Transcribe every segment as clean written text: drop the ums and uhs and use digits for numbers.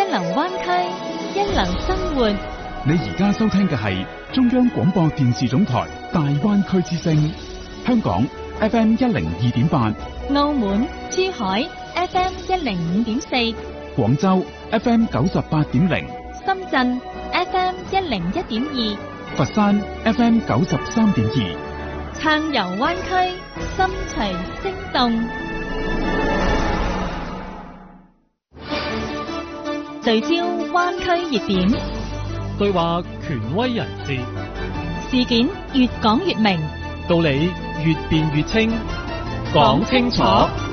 流灣區，一流生活。 你而家收聽嘅係中央廣播電視總台大灣區之聲，香港 FM 102.8， 澳門、珠海 FM 105.4， 廣州 FM 98.0， 深圳 FM 101.2， 佛山 FM 93.2， 暢遊灣區，心隨聲動。聚焦灣區熱點， 對話權威人士， 事件越講越明， 道理越辯越清，講清楚，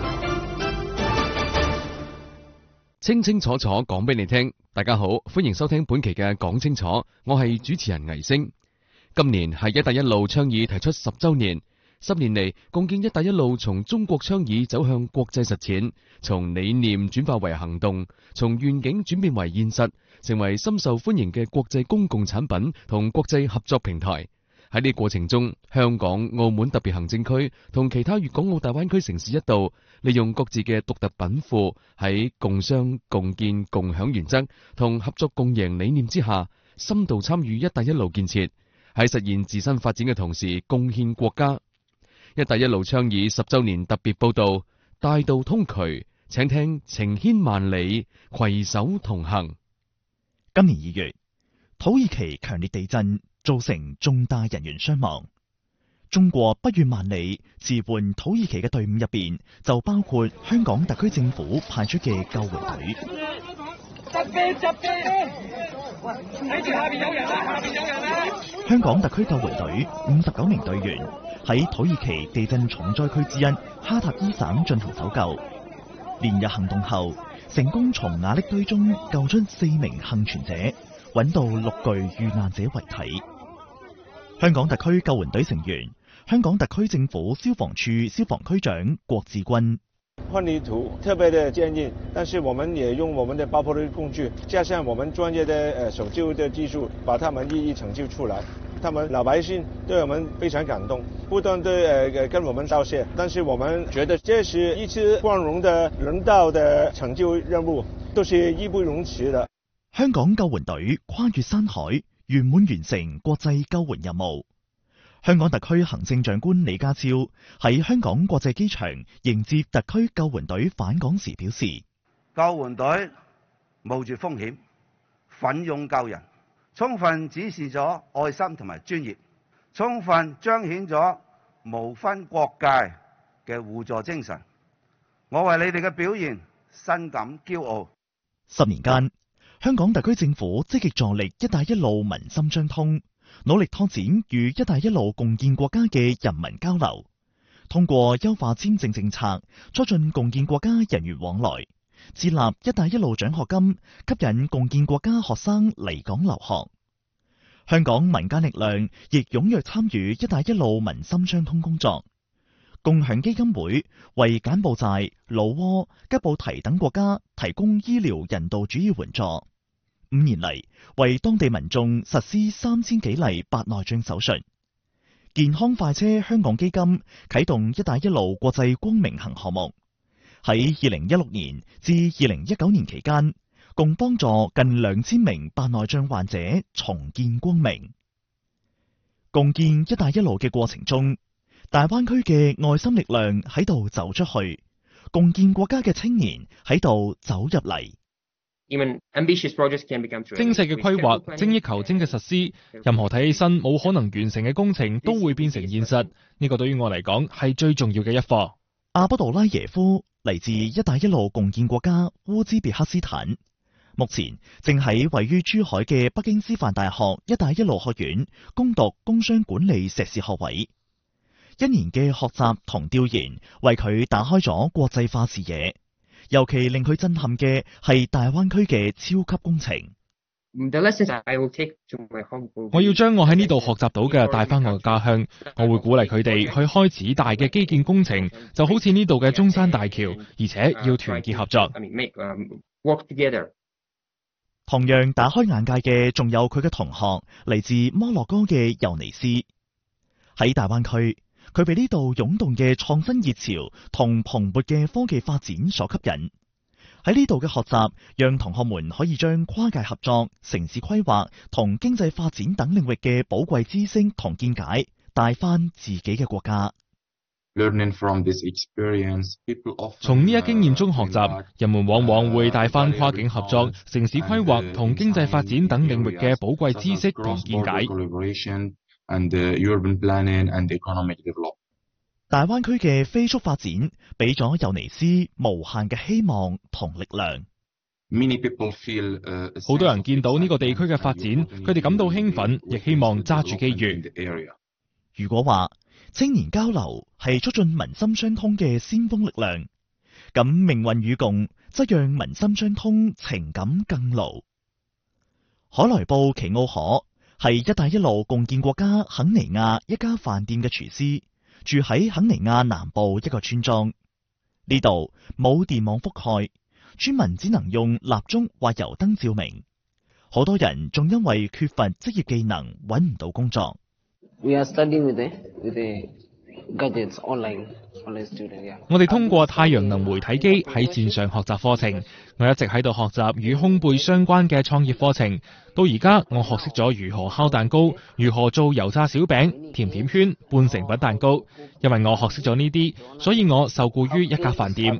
清清楚楚講俾你聽。大家好，歡迎收聽本期嘅講清楚，我係主持人倪星。今年係一帶一路倡議提出10週年。10年嚟，共建一帶一路從中國倡議走向國際實踐，從理念轉化為行動，從願景轉變為現實，成為深受歡迎嘅國際公共產品同國際合作平台。喺呢個過程中，香港、澳門特別行政區同其他粵港澳大灣區城市一道，利用各自嘅獨特稟賦，喺共商、共建、共享原則同合作共贏理念之下，深度參與一帶一路建設，喺實現自身發展嘅同時，貢獻國家。一帶一路倡議10週年特別報道，大道通衢，請聽情牽萬里，攜手同行。 今年2月，土耳其強烈地震造成重大人員傷亡。中國不遠萬里支援土耳其嘅隊伍入邊，就包括香港特區政府派出嘅救援隊。 睇住下邊有人啦，下邊有人啦！ 香港特區救援隊59名隊員喺土耳其地震重災區之一哈塔伊省進行搜救，連日行動後，成功從瓦礫堆中救出4名幸存者，揾到6具遇難者遺體。香港特區救援隊成員，香港特區政府消防處消防區長郭志軍。 混凝土特別的堅硬，但是我們也用我們的爆破的工具，加上我們專業的搜救的技術，把他們一一拯救出來。他們老百姓對我們非常感動，不斷地跟我們道謝。但是我們覺得這是一次光榮的人道的拯救任務，都是義不容辭的。 香港救援隊跨越山海，圓滿完成國際救援任務。香港特區行政長官李家超喺香港國際機場迎接特區救援隊返港時表示： 救援隊冒住風險，奮勇救人，充分展示咗愛心同埋專業，充分彰顯咗無分國界嘅互助精神。我為你哋嘅表現深感驕傲。 10年間，香港特區政府積極助力一帶一路民心相通，努力拓展與一帶一路共建國家嘅人民交流，通過優化簽證政策，促進共建國家人員往來，設立一帶一路獎學金，吸引共建國家學生嚟港留學。香港民間力量亦踴躍參與一帶一路民心相通工作。共享基金會為柬埔寨、老撾、吉布提等國家提供醫療人道主義援助。5年嚟，為當地民眾實施3000幾例白內障手術。健康快車香港基金啟動一帶一路國際光明行項目，喺2016年至2019年期間，共幫助近2000名白內障患者重見光明。共建一帶一路嘅過程中，大灣區嘅愛心力量喺度走出去，共建國家嘅青年喺度走入嚟。 精細嘅規劃，精益求精嘅實施，任何睇起身冇可能完成嘅工程都會變成現實。呢個對於我嚟講係最重要嘅一課。 阿卜杜拉耶夫嚟自一帶一路共建國家烏茲別克斯坦，目前正喺位於珠海嘅北京師範大學一帶一路學院攻讀工商管理碩士學位。1年嘅學習同調研為佢打開咗國際化視野。尤其令佢震撼嘅係大灣區嘅超級工程。 我要將我喺呢度學習到嘅帶翻我嘅家鄉，我會鼓勵佢哋去開始大嘅基建工程，就好似呢度嘅中山大橋，而且要團結合作。 同樣打開眼界嘅仲有佢嘅同學嚟自摩洛哥嘅尤尼斯。喺大灣區，佢被呢度湧動嘅創新熱潮同蓬勃嘅科技發展所吸引。 喺呢度嘅學習，讓同學們可以將跨界合作、城市規劃同經濟發展等領域嘅寶貴知識同見解帶返自己嘅國家。 從呢一經驗中學習，人們往往會帶返跨境合作、城市規劃同經濟發展等領域嘅寶貴知識同見解。 大灣區嘅飛速發展，俾咗尤尼斯無限嘅希望同力量。 好多人見到呢個地區嘅發展，佢哋感到興奮，亦希望揸住機遇。 如果話青年交流係促進民心相通嘅先鋒力量，咁命運與共則讓民心相通，情感更牢。海萊布奇奧可係一帶一路共建國家肯尼亞一家飯店嘅廚師，住喺肯尼亞南部一個村莊。呢度冇電網覆蓋，村民只能用蠟燭或油燈照明。好多人仲因為缺乏職業技能揾唔到工作。 我哋通過太陽能媒體機喺線上學習課程，我一直喺度學習與烘焙相關嘅創業課程。到而家我學識咗如何烤蛋糕，如何做油炸小餅、甜甜圈、半成品蛋糕。因為我學識咗呢啲，所以我受僱於一家飯店。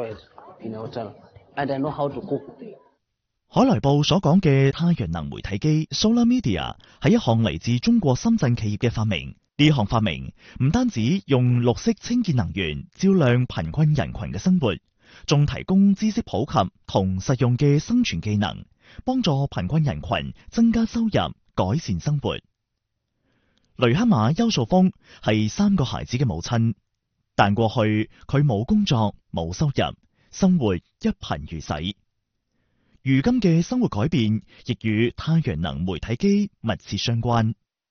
海萊布所講嘅太陽能媒體機 Solar Media 係一項嚟自中國深圳企業嘅發明。呢項發明唔單止用綠色清潔能源照亮貧困人群嘅生活，仲提供知識普及同實用嘅生存技能，幫助貧困人群增加收入，改善生活。雷克瑪邱素峰係3個孩子嘅母親，但過去佢冇工作冇收入，生活一貧如洗。如今嘅生活改變亦與太陽能媒體機密切相關。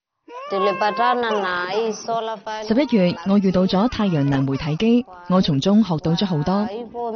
11月，我遇到咗太陽能媒體機，我從中學到咗好多。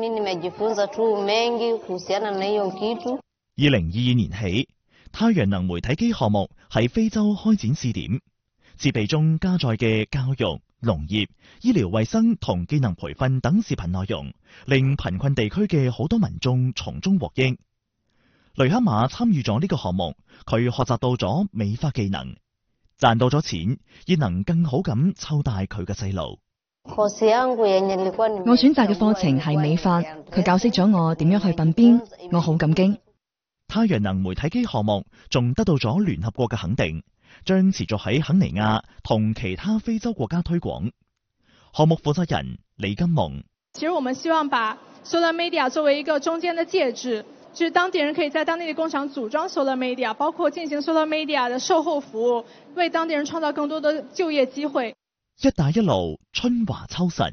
2022年起，太陽能媒體機項目喺非洲開展試點，設備中加載嘅教育、農業、醫療衛生同技能培訓等視頻內容，令貧困地區嘅好多民眾從中獲益。雷克瑪參與咗呢個項目，佢學習到咗美髮技能，賺到咗錢，亦能更好咁湊大佢嘅細路。 我選擇嘅課程係美髮，佢教識咗我點樣去鬢邊，我好感激。 太陽能媒體機項目仲得到咗聯合國嘅肯定，將持續喺肯尼亞同其他非洲國家推廣。項目負責人李金夢： 其實我們希望把 Solar Media 作為一個中間的介質，就是當地人可以在當地的工廠組裝 Solar Media， 包括進行 Solar Media 的售後服務，為當地人創造更多的就業機會。 一帶一路春華秋實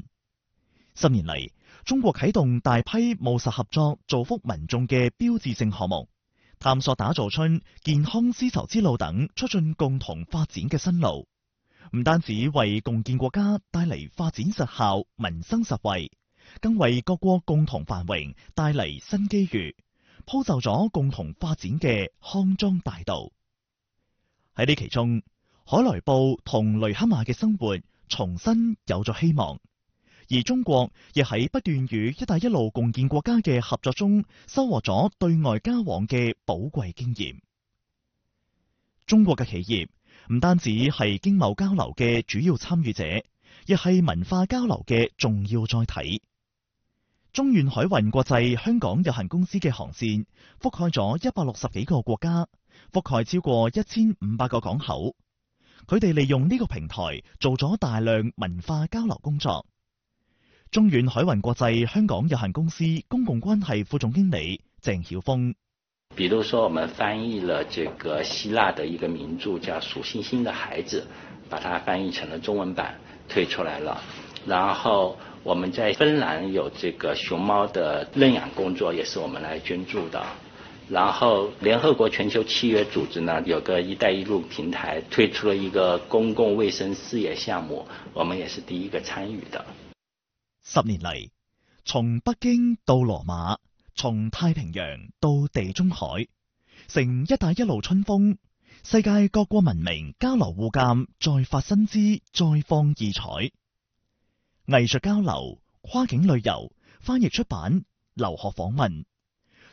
，10年嚟，中國啟動大批務實合作造福民眾嘅標誌性項目，探索打造出健康絲綢之路等促進共同發展嘅新路，唔單止為共建國家帶嚟發展實效、民生實惠，更為各國共同繁榮帶嚟新機遇，鋪就咗共同發展嘅康莊大道。喺呢其中，海萊布同雷克瑪嘅生活重新有咗希望，而中國亦喺不斷與一帶一路共建國家嘅合作中，收穫咗對外交往嘅寶貴經驗。中國嘅企業唔單止係經貿交流嘅主要參與者，亦係文化交流嘅重要載體。中遠海運國際香港有限公司嘅航線覆蓋咗160幾個國家，覆蓋超過1500個港口。佢哋利用呢個平台做咗大量文化交流工作。中遠海運國際香港有限公司公共關係副總經理鄭曉峰： 比如說，我們翻譯了這個希臘的一個名著叫《數星星的孩子》，把它翻譯成了中文版推出來了。然後我們在芬蘭有這個熊貓的認養工作，也是我們來捐助的。然後聯合國全球契約組織呢，有個一帶一路平台推出了一個公共衛生事業項目，我們也是第一個參與的。 10年嚟，從北京到羅馬，從太平洋到地中海，成一帶一路春風，世界各國文明交流互鑒，再發新姿，再放異彩。藝術交流、跨境旅遊、翻譯出版、留學訪問、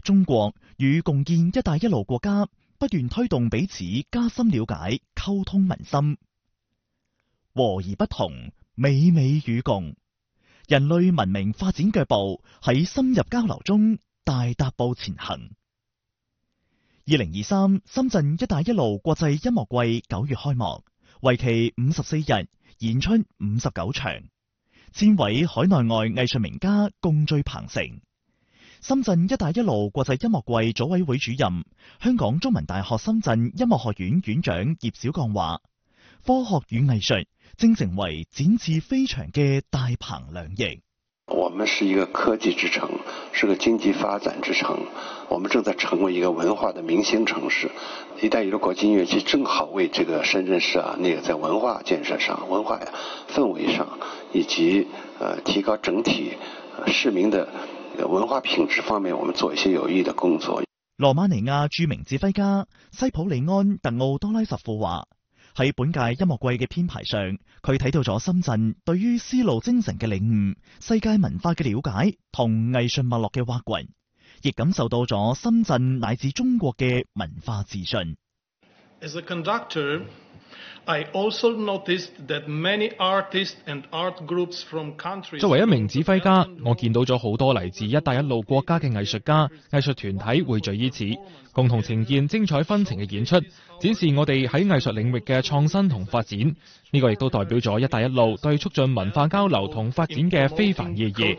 中國與共建“一帶一路”國家不斷推動彼此加深了解、溝通民心，和而不同，美美與共。人類文明發展腳步喺深入交流中大踏步前行。2023深圳“一帶一路”國際音樂季9月開幕，為期54日，演出59場，千位海內外藝術名家共聚鵬城。深圳“一帶一路”國際音樂季組委會主任、香港中文大學深圳音樂學院院長葉小鋼話：科學與藝術正成為展翅飛翔嘅大鵬兩翼。 我們是一個科技之城，是個經濟發展之城，我們正在成為一個文化的明星城市。“一帶一路”國際音樂季正好為這個深圳市在文化建設上、文化氛圍上，以及提高整體市民的文化品質方面，我們做一些有益的工作。 羅馬尼亞著名指揮家西普里安·特奧多拉什庫話：喺本屆音樂季嘅編排上，佢睇到咗深圳對於絲路精神嘅領悟、世界文化嘅了解同藝術脈絡嘅挖掘，亦感受到咗深圳乃至中國嘅文化自信。 As a conductor, I also noticed that many artists and art groups from countries. 作為一名指揮家，我見到咗好多嚟自“一帶一路”國家嘅藝術家、藝術團體匯聚於此，共同呈現精彩紛呈嘅演出，展示我哋喺藝術領域嘅創新同發展。呢個亦都代表咗“一帶一路”對促進文化交流同發展嘅非凡意義。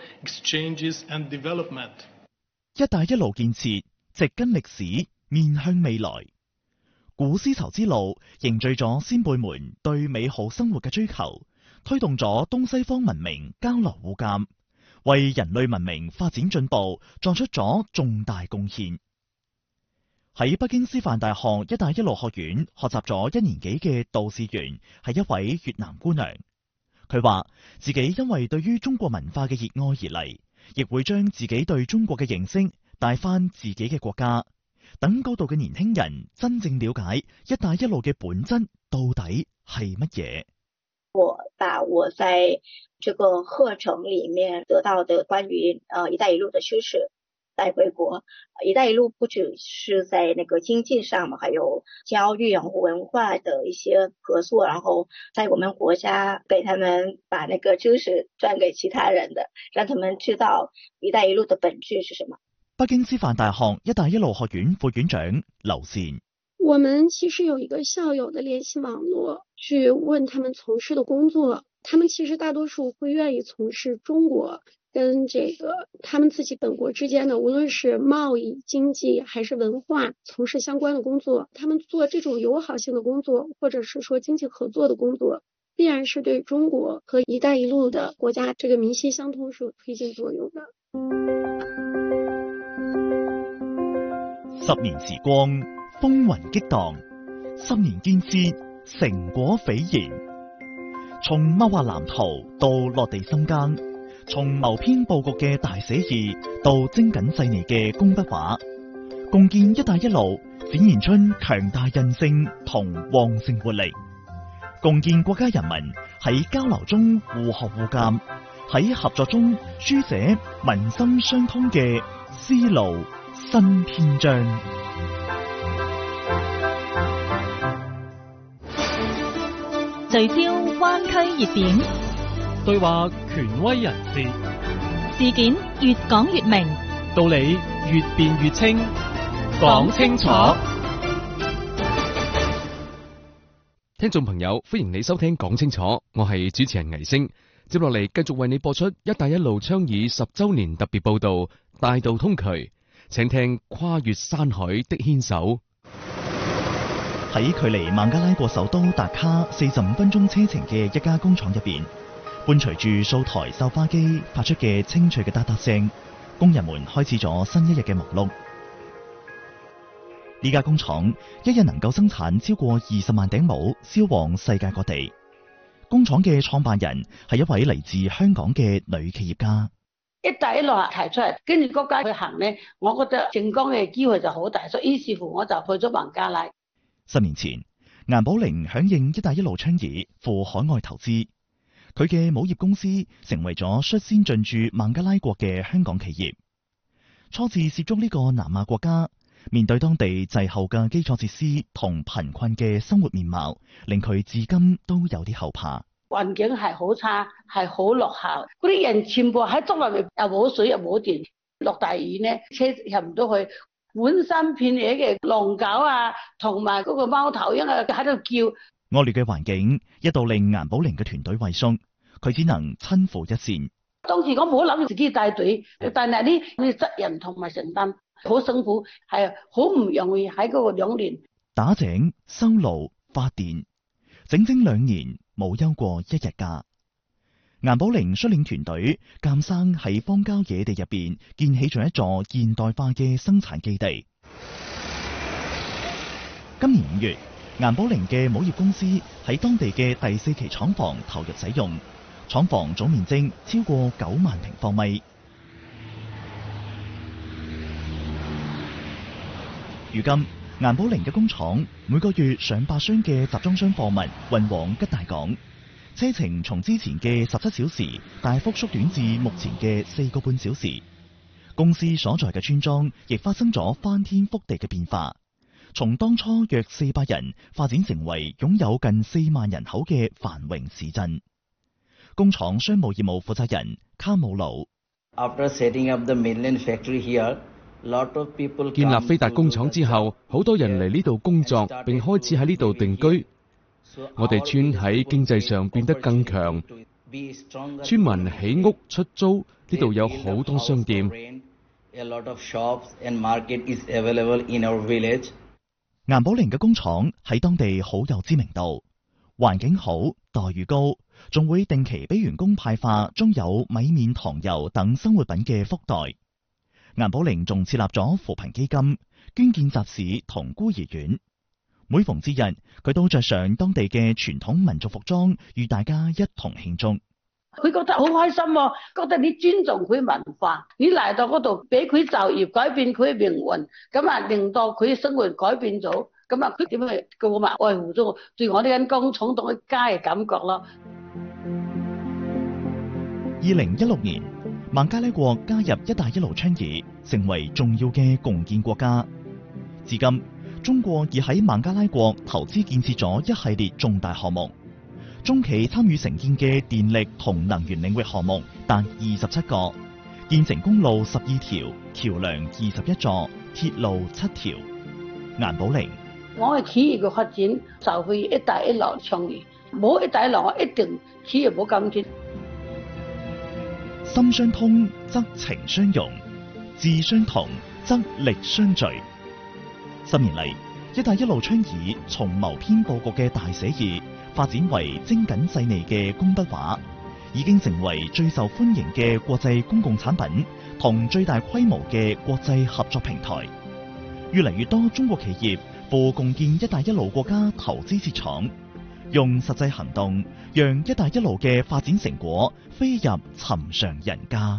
“一帶一路”建設植根歷史，面向未來。古絲綢之路凝聚咗先輩們對美好生活嘅追求，推動咗東西方文明交流互鑒，為人類文明發展進步作出咗重大貢獻。喺北京師範大學“一帶一路”學院學習咗1年幾嘅杜士元係一位越南姑娘，佢話自己因為對於中國文化嘅熱愛而嚟，亦會將自己對中國嘅認識帶翻自己嘅國家。等嗰度嘅年輕人真正了解“一帶一路”嘅本質到底係乜嘢？ 我把我在這個課程裏面得到的關於“一帶一路”的知識帶回國。“一帶一路”不只是在那個經濟上嘛，還有教育和文化的一些合作，然後在我們國家給他們把那個知識轉給其他人的，讓他們知道“一帶一路”的本質是什麼。 北京師範大學“一帶一路”學院副院長劉善： 我們其實有一個校友的聯繫網絡，去問他們從事的工作，他們其實大多數會願意從事中國跟這個他們自己本國之間的，無論是貿易、經濟還是文化，從事相關的工作。他們做這種友好性的工作，或者是說經濟合作的工作，必然是對中國和“一帶一路”的國家這個民心相通是有推進作用的。 10年時光，風雲激盪，10年建設，成果斐然。從謀劃藍圖到落地生耕，從謀篇佈局嘅大寫意到精緊細膩嘅工筆畫，共建“一帶一路”展現出強大韌性同旺盛活力，共建國家人民喺交流中互學互鑒，喺合作中書寫民心相通嘅絲路新篇章。 聚焦灣區熱點， 對話權威人士， 事件越講越明， 道理越辯越清，講清楚。 聽眾朋友，歡迎你收聽講清楚，我係主持人倪星。接落嚟繼續為你播出“一帶一路”倡議10週年特別報道，大道通衢，請聽跨越山海的牽手。 喺距離孟加拉國首都達卡45分鐘車程嘅一家工廠入邊，伴隨住數台繡花機發出嘅清脆嘅嗒嗒聲，工人們開始咗新一日嘅忙碌。呢家工廠一日能夠生產超過20萬頂帽，銷往世界各地。工廠嘅創辦人係一位嚟自香港嘅女企業家。 一帶一路提出嚟，跟住國家去行呢，我覺得成功嘅機會就好大，所以於是乎我就去咗孟加拉。 10年前，顏寶玲響應一帶一路倡議赴海外投資，佢嘅母業公司成為咗率先進駐孟加拉國嘅香港企業。 初次涉足呢個南亞國家，面對當地滯後嘅基礎設施同貧困嘅生活面貌，令佢至今都有啲後怕。 環境係好差，係好落後，嗰啲人全部喺竹林入，又冇水又冇電，落大雨呢，車入唔到去，滿山遍野嘅狼狗啊，同埋嗰個貓頭鷹啊喺度叫。 惡劣嘅環境一度令顏寶玲嘅團隊畏縮，佢只能親赴一線。 當時我冇諗住自己帶隊，但係呢責任同埋承擔好辛苦，係好唔容易喺嗰個2年打井、修路、發電，整整2年冇休過一日假。顏寶玲率領團隊監生喺荒郊野地入邊建起咗一座現代化嘅生產基地。今年5月，顏寶玲嘅母業公司喺當地嘅第4期廠房投入使用，廠房總面積超過9萬平方米。如今，顏寶玲嘅工廠每個月上百箱嘅集裝箱貨物運往吉大港，車程從之前嘅17小時大幅縮短至目前嘅4個半小時。公司所在嘅村莊亦發生咗翻天覆地嘅變化，從當初約400人發展成為擁有近4萬人口嘅繁榮市鎮。工廠商務業務負責人卡姆魯。 建立飛達工廠之後，好多人嚟呢度工作，並開始喺呢度定居。我哋村喺經濟上變得更強，村民起屋出租，呢度有好多商店。 顏寶玲嘅工廠喺當地好有知名度，環境好，待遇高，仲會定期俾員工派發裝有米麵糖油等生活品嘅福袋。顏寶玲仲設立咗扶貧基金，捐建集市同孤兒院。每逢節日，佢都着上當地嘅傳統民族服裝，與大家一同慶祝。 佢覺得好開心喎，覺得你尊重佢文化，你嚟到嗰度俾佢就業，改變佢嘅命運，咁啊令到佢嘅生活改變咗，咁啊佢點去過埋愛護咗對我呢間工廠當佢家嘅感覺咯。 2016年，孟加拉國加入一帶一路倡議，成為重要嘅共建國家。至今，中國已喺孟加拉國投資建設咗一系列重大項目，中企參與承建嘅電力同能源領域項目達27個，建成公路12條、橋樑21座、鐵路7條。顏寶玲： 我嘅企業嘅發展就去一帶一路倡議，冇一帶一路我一定企業冇今天。 心相通則情相融，志相同則力相聚。10年嚟，一帶一路倡議從謀篇佈局嘅大寫意發展為精簡細膩嘅工筆畫，已經成為最受歡迎嘅國際公共產品同最大規模嘅國際合作平台。越嚟越多中國企業赴共建一帶一路國家投資設廠，用實際行動讓一帶一路嘅發展成果飛入尋常人家。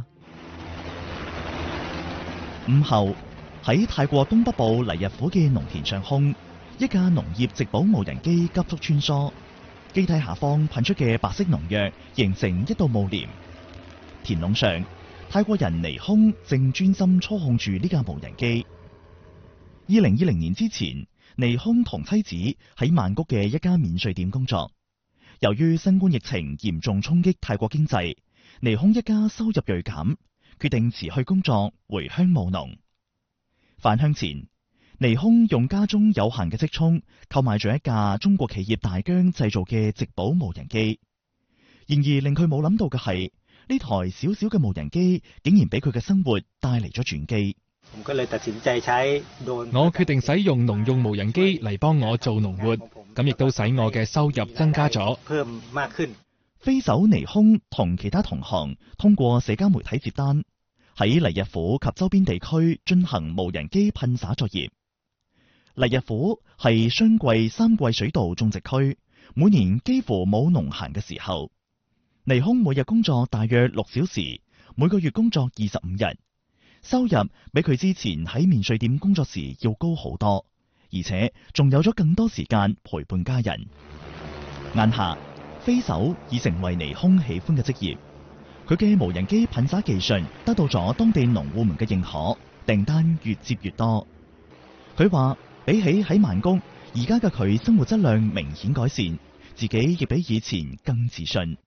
午後，喺泰國東北部黎日府嘅農田上空，一架農業植保無人機急速穿梭，機體下方噴出嘅白色農藥形成一道霧簾。田壟上，泰國人尼空正專心操控住呢架無人機。2020年之前，尼空同妻子喺曼谷嘅一家免稅店工作。由於新冠疫情嚴重衝擊泰國經濟，尼空一家收入銳減，決定辭去工作，回鄉務農。返鄉前，尼空用家中有限嘅積蓄購買咗一架中國企業大疆製造嘅植保無人機。然而令佢冇諗到嘅係，呢台小小嘅無人機竟然俾佢嘅生活帶嚟咗轉機。 我決定使用農用無人機嚟幫我做農活，咁亦都使我嘅收入增加咗。 飛手尼空同其他同行通過社交媒體接單，喺黎日府及周邊地區進行無人機噴灑作業。黎日府係雙季3季水稻種植區，每年幾乎冇農閒嘅時候。尼空每日工作大約6小時，每個月工作25日。收入比佢之前喺免稅店工作時要高好多，而且仲有咗更多時間陪伴家人。眼下，飛手已成為尼空喜歡嘅職業。佢嘅無人機噴灑技術得到咗當地農戶們嘅認可， 訂單越接越多。佢話比起喺曼谷，而家嘅佢生活質量明顯改善，自己亦比以前更自信。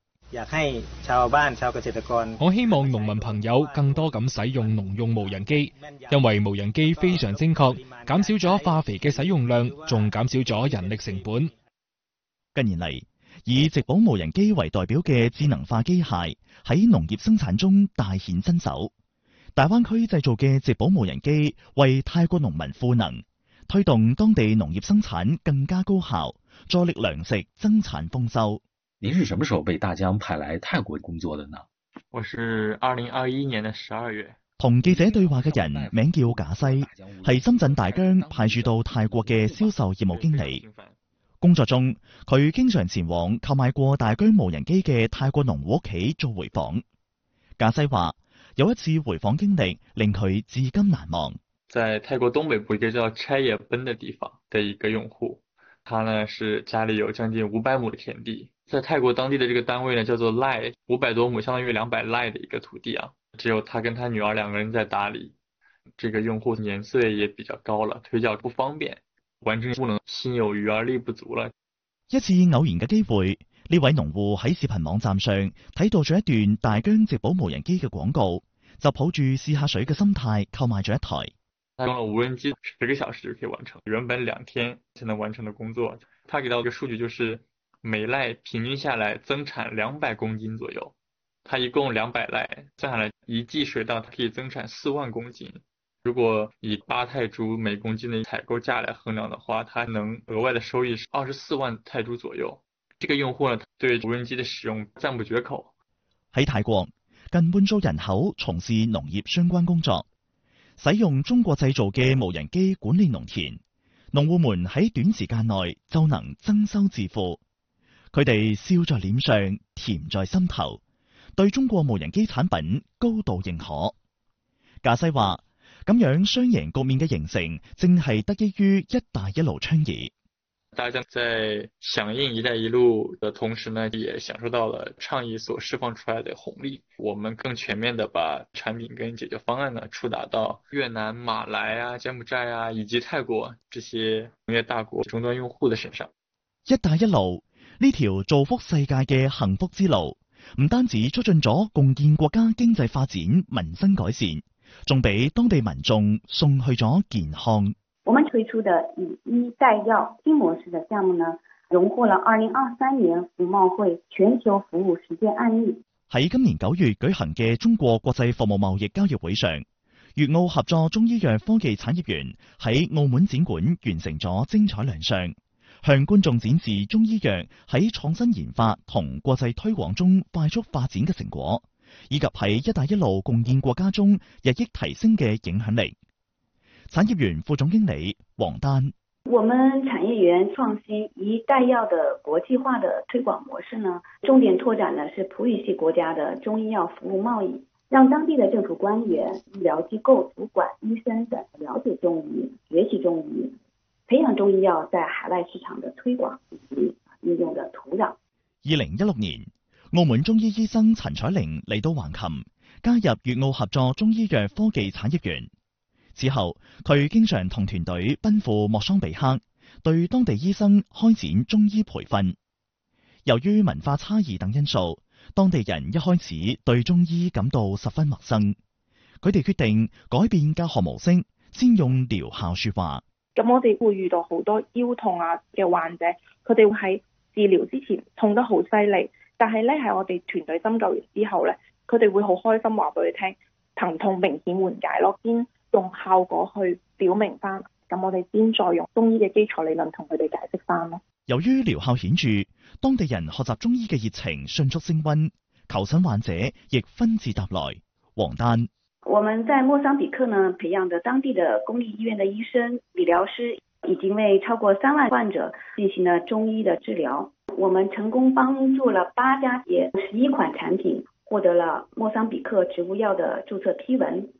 我希望農民朋友更多咁使用農用無人機，因為無人機非常精確，減少咗化肥嘅使用量，仲減少咗人力成本。 近年嚟，以直保無人機為代表嘅智能化機械喺農業生產中大顯身手。大灣區製造嘅直保無人機為泰國農民賦能，推動當地農業生產更加高效，助力糧食增產豐收。 您是什麼時候被大疆派來泰國工作的呢？ 我是2021年的12月。 同記者對話嘅人名叫賈西，係深圳大疆派駐到泰國嘅銷售業務經理。工作中，佢經常前往購買過大疆無人機嘅泰國農戶屋企做回訪。賈西話，有一次回訪經歷令佢至今難忘。 在泰國東北部一個叫拆野奔的地方的一個用戶，他呢是家裏有將近500畝的田地。在泰國當地的這個單位呢，叫做賴，500多畝，相當於200賴的一個土地啊。只有他跟他女兒2個人在打理。這個用戶年歲也比較高了，腿腳不方便，完成不能，心有餘而力不足了。 一次偶然嘅機會，呢位農戶喺視頻網站上睇到咗一段大疆直保無人機嘅廣告，就抱住試下水嘅心態購買咗一台。 他用了無人機10個小時就可以完成，原本2天才能完成的工作。他給到一個數據就是每賴平均下來增產200公斤左右，它一共200賴，算下來一季水稻它可以增產4萬公斤。如果以8泰銖每公斤的採購價來衡量的話，它能額外的收益是24萬泰銖左右。這個用戶呢，對無人機的使用讚不絕口。 喺泰國，近半數人口從事農業相關工作，使用中國製造嘅無人機管理農田，農戶們喺短時間內就能增收致富。佢哋笑在臉上，甜在心頭，對中國無人機產品高度認可。賈西話，咁樣雙贏局面嘅形成，正係得益於一帶一路倡議。 大家在響應一帶一路的同時呢，也享受到了倡議所釋放出來的紅利。我們更全面地把產品跟解決方案呢，觸達到越南、馬來啊、柬埔寨啊以及泰國這些農業大國終端用戶的身上。 一帶一路呢條造福世界嘅幸福之路，唔單止促進咗共建國家經濟發展、民生改善，仲俾當地民眾送去咗健康。 我們推出的以醫代藥新模式的項目呢，榮獲了2023年服貿會全球服務實踐案例。 喺今年9月舉行嘅中國國際服務貿易交易會上，粵澳合作中醫藥科技產業園喺澳門展館完成咗精彩亮相，向觀眾展示中醫藥喺創新研發同國際推廣中快速發展嘅成果，以及喺一帶一路共建國家中日益提升嘅影響力。產業園副總經理黃丹， 我們產業園創新以代藥的國際化的推廣模式呢，重點拓展的是葡語系國家的中醫藥服務貿易，讓當地的政府官員、醫療機構主管、醫生等了解中醫、學習中醫，培養中醫藥在海外市場的推廣以及應用的土壤。 2016年，澳門中醫醫生陳彩玲嚟到橫琴，加入粵澳合作中醫藥科技產業園。之後，佢經常同團隊奔赴莫桑比克，對當地醫生開展中醫培訓。由於文化差異等因素，當地人一開始對中醫感到十分陌生。佢哋決定改變教學模式，先用療效說話。 咁我哋會遇到好多腰痛啊嘅患者，佢哋會喺治療之前痛得好犀利，但係咧喺我哋團隊針灸完之後咧，佢哋會好開心話俾佢聽，疼痛明顯緩解咯，先用效果去表明翻，咁我哋先再用中醫嘅基礎理論同佢哋解釋翻咯。 由於療效顯著，當地人學習中醫嘅熱情迅速升溫，求診患者亦紛至沓來。黃丹， 我們在莫桑比克呢培養的當地的公立醫院的醫生、理療師，已經為超過3萬患者進行了中醫的治療。我們成功幫助了8家企業，11款產品獲得了莫桑比克植物藥的註冊批文。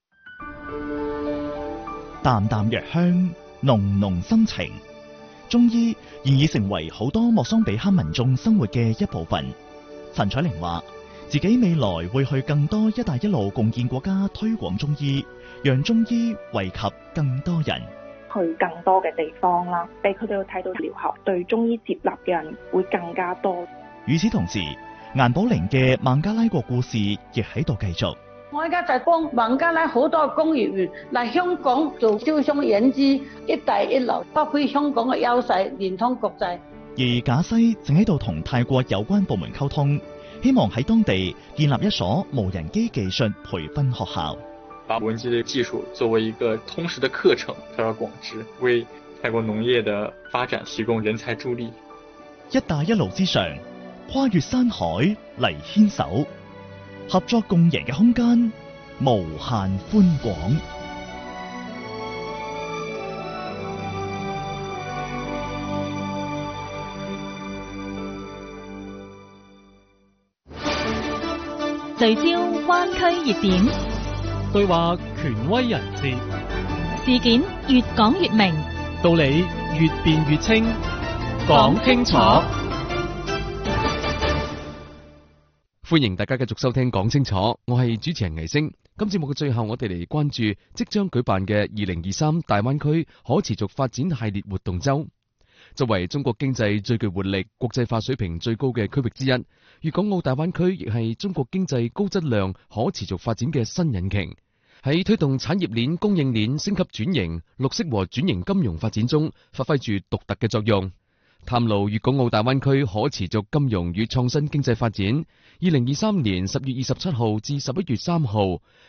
淡淡藥香，濃濃深情，中醫現已成為好多莫桑比克民眾生活嘅一部分。陳彩玲話： 自己未來會去更多一帶一路共建國家推廣中醫，讓中醫惠及更多人。 去更多嘅地方啦，俾佢哋睇到療效對中醫接納嘅人會更加多。 與此同時，顏寶玲嘅孟加拉國故事亦喺度繼續。 我而家就係幫孟加拉好多工業園嚟香港做招商引資，一帶一路發揮香港嘅優勢，連通國際。 而賈西正喺度同泰國有關部門溝通，希望喺當地建立一所無人機技術培訓學校， 把無人機的技術作為一個通識的課程推而廣之，為泰國農業的發展提供人才助力。 一帶一路之上，跨越山海嚟牽手，合作共贏嘅空間無限寬廣。 聚焦灣區熱點， 對話權威人士， 事件越講越明， 道理越辯越清，講清楚。 歡迎大家繼續收聽講清楚，我係主持人倪星。今節目嘅最後，我哋嚟關注即將舉辦嘅2023大灣區可持續發展系列活動周。作為中國經濟最具活力、國際化水平最高嘅區域之一，粵港澳大灣區亦係中國經濟高質量可持續發展嘅新引擎，喺推動產業鏈、供應鏈升級轉型、綠色和轉型金融發展中發揮住獨特嘅作用。探路粵港澳大灣區可持續金融與創新經濟發展，2023年10月27號至11月3號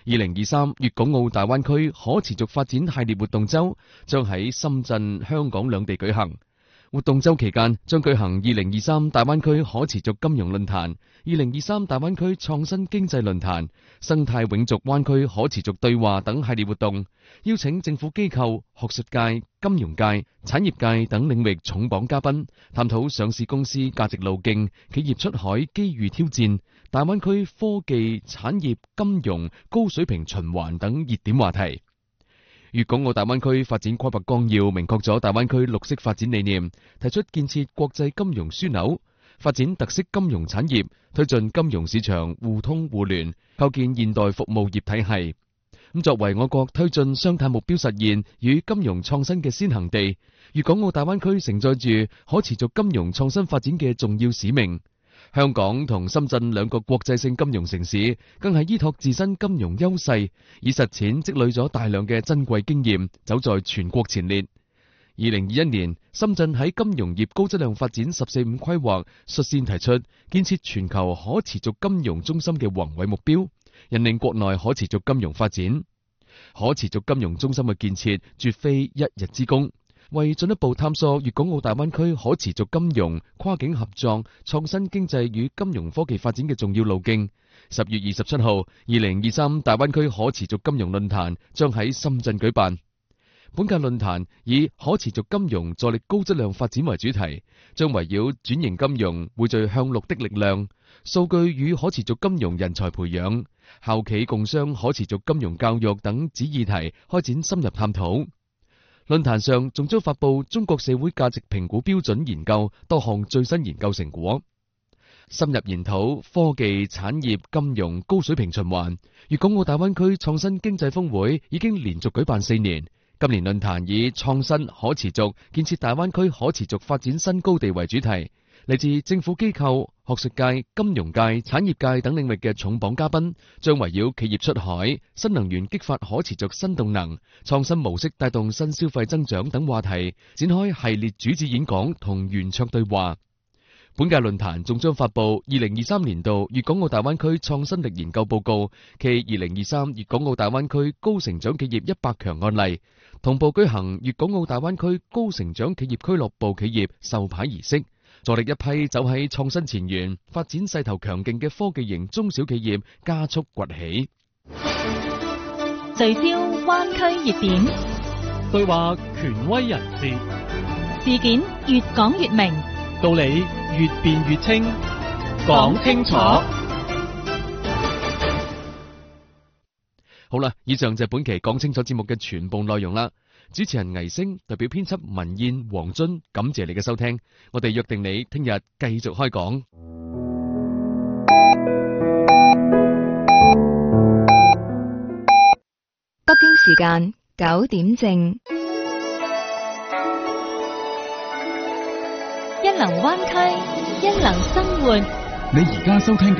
，2023粵港澳大灣區可持續發展系列活動周將喺深圳、香港兩地舉行。活動周期間將舉行2023大灣區可持續金融論壇、2023大灣區創新經濟論壇、生態永續灣區可持續對話等系列活動，邀請政府機構、學術界、金融界、產業界等領域重磅嘉賓，探討上市公司價值路徑、企業出海機遇挑戰、大灣區科技、產業、金融、高水平循環等熱點話題。粵港澳大灣區發展規劃綱要明確咗大灣區綠色發展理念，提出建設國際金融樞紐，發展特色金融產業，推進金融市場互通互聯，構建現代服務業體系。作為我國推進雙碳目標實現與金融創新嘅先行地，粵港澳大灣區承載住可持續金融創新發展嘅重要使命。香港同深圳兩個國際性金融城市，更係依託自身金融優勢，以實踐積累咗大量嘅珍貴經驗，走在全國前列。2021年，深圳喺金融業高質量發展十四五規劃率先提出建設全球可持續金融中心嘅宏偉目標，引領國內可持續金融發展。可持續金融中心嘅建設絕非一日之功。為進一步探索粵港澳大灣區可持續金融、跨境合作、創新經濟與金融科技發展嘅重要路徑，10月27號，2023大灣區可持續金融論壇將喺深圳舉辦。本屆論壇以可持續金融助力高質量發展為主題，將圍繞轉型金融匯聚向綠的力量、數據與可持續金融人才培養、校企共商可持續金融教育等子議題開展深入探討。論壇上仲將發布中國社會價值評估標準研究多項最新研究成果，深入研討科技、產業、金融高水平循環。粵港澳大灣區創新經濟峰會已經連續舉辦4年，今年論壇以創新可持續建設大灣區可持續發展新高地為主題。嚟自政府機構、學術界、金融界、產業界等領域嘅重磅嘉賓，將圍繞企業出海、新能源激發可持續新動能、創新模式帶動新消費增長等話題，展開系列主旨演講同圓桌對話。本屆論壇仲將發布2023年度粵港澳大灣區創新力研究報告暨2023粵港澳大灣區高成長企業100強案例，同步舉行粵港澳大灣區高成長企業俱樂部企業授牌儀式，助力一批走喺創新前沿、發展勢頭強勁嘅科技型中小企業加速崛起。 聚焦灣區熱點， 對話權威人士， 事件越講越明， 道理越辯越清，講清楚。 好啦，以上就係本期講清楚節目嘅全部內容啦。主持人倪星代表編輯文燕、黃津，感謝你嘅收聽。我哋約定你聽日繼續開講。 時間9點正。 一能灣區，一能生活。 你而家收聽嘅